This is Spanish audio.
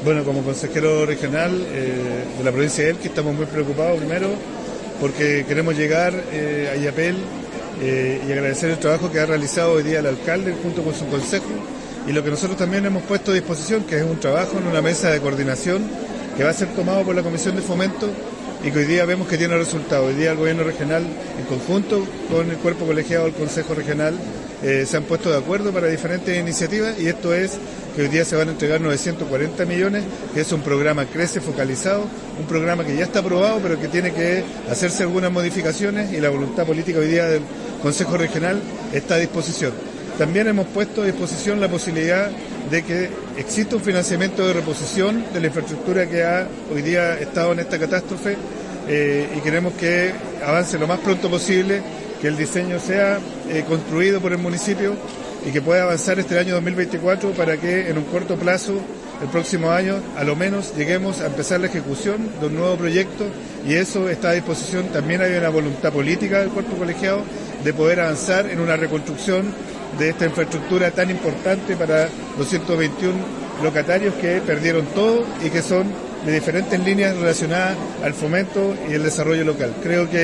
Bueno, como consejero regional de la provincia de Elqui estamos muy preocupados primero porque queremos llegar a Illapel y agradecer el trabajo que ha realizado hoy día el alcalde junto con su consejo y lo que nosotros también hemos puesto a disposición, que es un trabajo en una mesa de coordinación que va a ser tomado por la Comisión de Fomento y que hoy día vemos que tiene resultados. Hoy día el gobierno regional, en conjunto con el cuerpo colegiado del Consejo Regional, se han puesto de acuerdo para diferentes iniciativas y esto es que hoy día se van a entregar 940 millones, que es un programa Crece focalizado, un programa que ya está aprobado pero que tiene que hacerse algunas modificaciones y la voluntad política hoy día del Consejo Regional está a disposición. También hemos puesto a disposición la posibilidad de que exista un financiamiento de reposición de la infraestructura que ha hoy día estado en esta catástrofe y queremos que avance lo más pronto posible, que el diseño sea construido por el municipio y que pueda avanzar este año 2024 para que en un corto plazo, el próximo año, a lo menos lleguemos a empezar la ejecución de un nuevo proyecto y eso está a disposición. También hay una voluntad política del cuerpo colegiado de poder avanzar en una reconstrucción de esta infraestructura tan importante para los 121 locatarios que perdieron todo y que son de diferentes líneas relacionadas al fomento y el desarrollo local. Creo que